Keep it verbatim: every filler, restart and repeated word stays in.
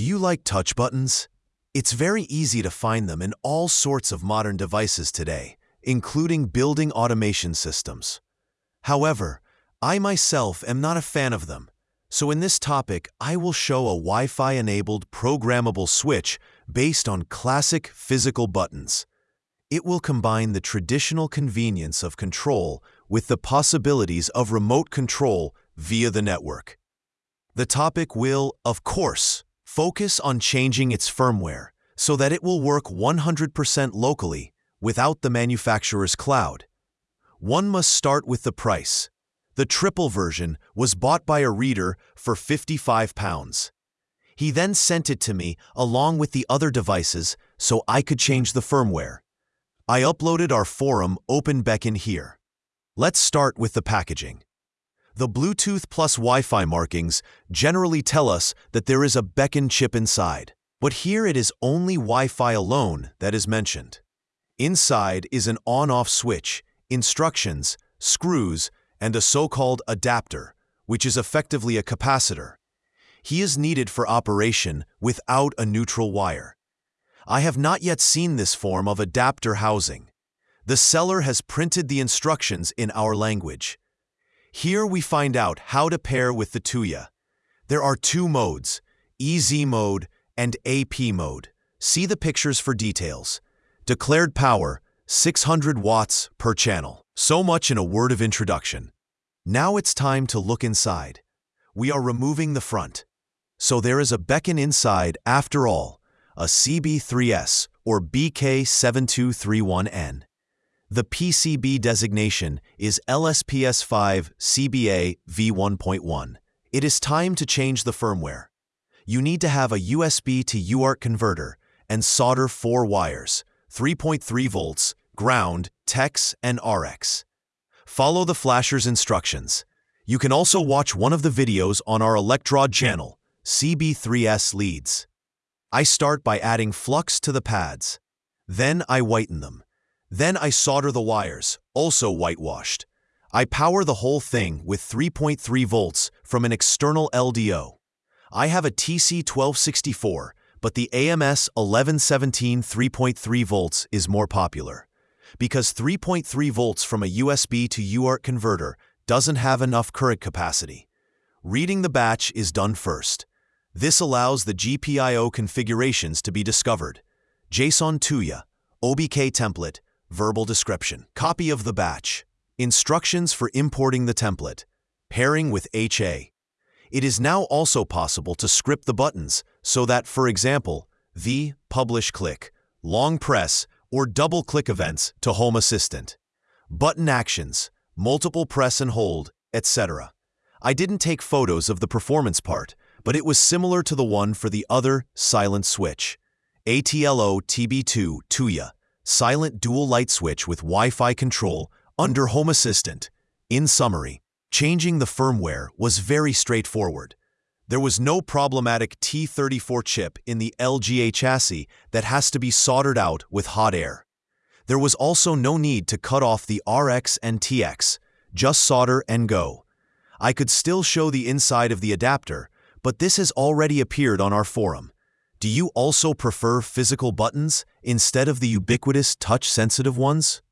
Do you like touch buttons? It's very easy to find them in all sorts of modern devices today, including building automation systems. However, I myself am not a fan of them, so in this topic I will show a Wi-Fi-enabled programmable switch based on classic physical buttons. It will combine the traditional convenience of control with the possibilities of remote control via the network. The topic will, of course, focus on changing its firmware so that it will work one hundred percent locally without the manufacturer's cloud. One must start with the price. The triple version was bought by a reader for fifty-five pounds. He then sent it to me along with the other devices so I could change the firmware. I uploaded our forum OpenBeacon here. Let's start with the packaging. The Bluetooth plus Wi-Fi markings generally tell us that there is a beacon chip inside, but here it is only Wi-Fi alone that is mentioned. Inside is an on-off switch, instructions, screws, and a so-called adapter, which is effectively a capacitor. He is needed for operation without a neutral wire. I have not yet seen this form of adapter housing. The seller has printed the instructions in our language. Here we find out how to pair with the Tuya. There are two modes, E Z mode and A P mode. See the pictures for details. Declared power, six hundred watts per channel. So much in a word of introduction. Now it's time to look inside. We are removing the front. So there is a beacon inside after all, a C B three S or B K seven two three one N. The P C B designation is L S P S five C B A V one point one. It is time to change the firmware. You need to have a U S B to U A R T converter and solder four wires, three point three volts, ground, T E X, and R X. Follow the flasher's instructions. You can also watch one of the videos on our Electrode channel, C B three S leads. I start by adding flux to the pads. Then I whiten them. Then I solder the wires, also whitewashed. I power the whole thing with three point three volts from an external L D O. I have a T C twelve sixty-four, but the A M S eleven seventeen three point three volts is more popular. Because three point three volts from a U S B to U A R T converter doesn't have enough current capacity. Reading the batch is done first. This allows the G P I O configurations to be discovered. JSON Tuya, O B K template, verbal description. Copy of the batch. Instructions for importing the template. Pairing with H A. It is now also possible to script the buttons so that, for example, the publish click, long press, or double click events to Home Assistant. Button actions, multiple press and hold, et cetera. I didn't take photos of the performance part, but it was similar to the one for the other silent switch. A T L O T B two Tuya. Silent dual light switch with Wi-Fi control under Home Assistant. In summary, changing the firmware was very straightforward. There was no problematic T thirty-four chip in the L G A chassis that has to be soldered out with hot air. There was also no need to cut off the R X and T X, just solder and go. I could still show the inside of the adapter, but this has already appeared on our forum. Do you also prefer physical buttons instead of the ubiquitous touch-sensitive ones?